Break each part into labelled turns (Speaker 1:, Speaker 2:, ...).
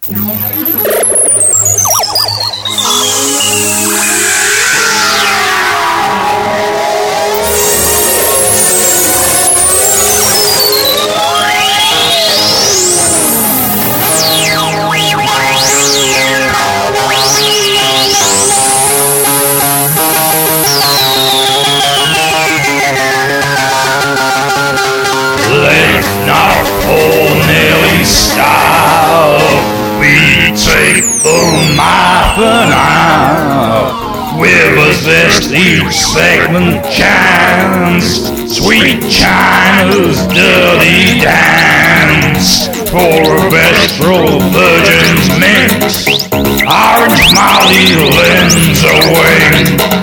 Speaker 1: With us each segment chants Sweet China's dirty dance. For a Vestral Virgin's mix, Orange Molly lends a wing.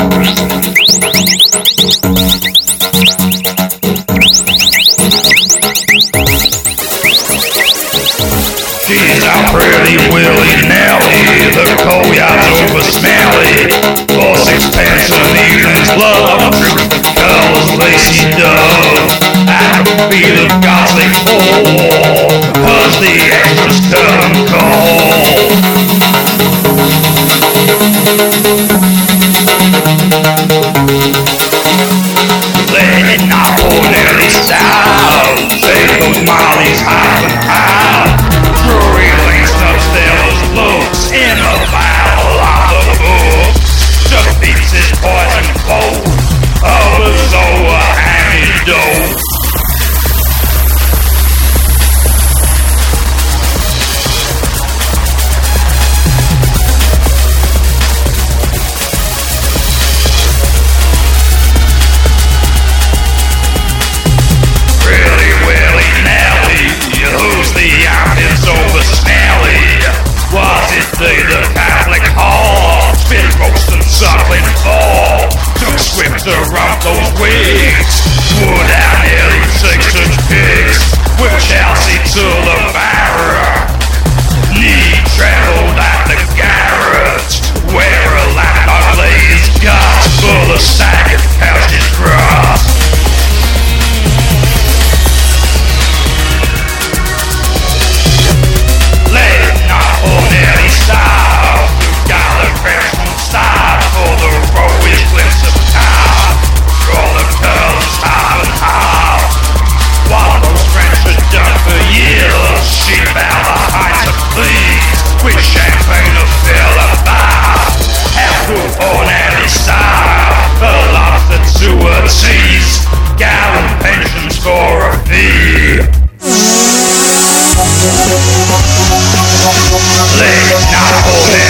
Speaker 1: She's a pretty willy-nilly, the coyote's over smelly. For sixpence an evening's love, girl's lacy dove. At the feet of gods they fall, 'cause the extras turn cold. Let it not ordinary style, take those mollies half and half. Reeling Stubstell's looks in a vial of the book. Just beats his poison cold, others over hanging dope. Really, willy-nilly, who's the ambulance over smelly? Was it the Catholic whore? Spit roast and suckling fall. Took swift to rump those wigs. Would out nearly 6-inch pigs. With Chelsea to the barra. Knee traveled at the garret. Where a lapdog lays guts full of sagging couches grass. Style, Gallagher style for the rowish glimpse of power. All the girls half and half. While those French are done for years, she bound the heights of please with champagne to fill a bar. Help to ordinary style, the lobster to a tease. Gallant pensions for a fee. Let's not hold it.